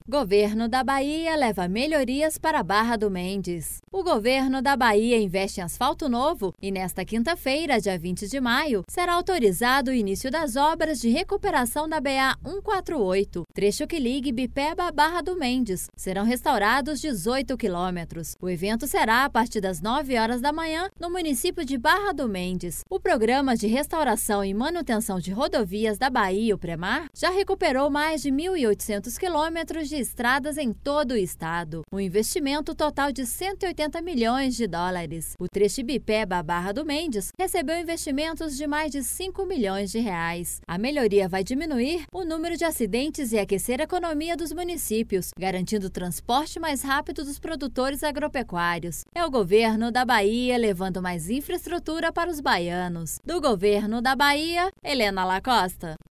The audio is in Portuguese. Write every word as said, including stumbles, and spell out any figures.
Governo da Bahia leva melhorias para a Barra do Mendes. O governo da Bahia investe em asfalto novo e nesta quinta-feira, dia vinte de maio, será autorizado o início das obras de recuperação da B A cento e quarenta e oito, trecho que liga Ibipeba à Barra do Mendes. Serão restaurados dezoito quilômetros. O evento será a partir das nove horas da manhã no município de Barra do Mendes. O Programa de Restauração e Manutenção de Rodovias da Bahia, o PREMAR, já recuperou mais de mil e oitocentos quilômetros de estradas em todo o estado. Um investimento total de cento e oitenta milhões de dólares. O trecho Ibipeba à Barra do Mendes recebeu investimentos de mais de cinco milhões de reais. A melhoria vai diminuir o número de acidentes e aquecer a economia dos municípios, garantindo o transporte mais rápido dos produtores agropecuários. É o governo da Bahia levando mais infraestrutura para os baianos. Do governo da Bahia, Helena Lacosta.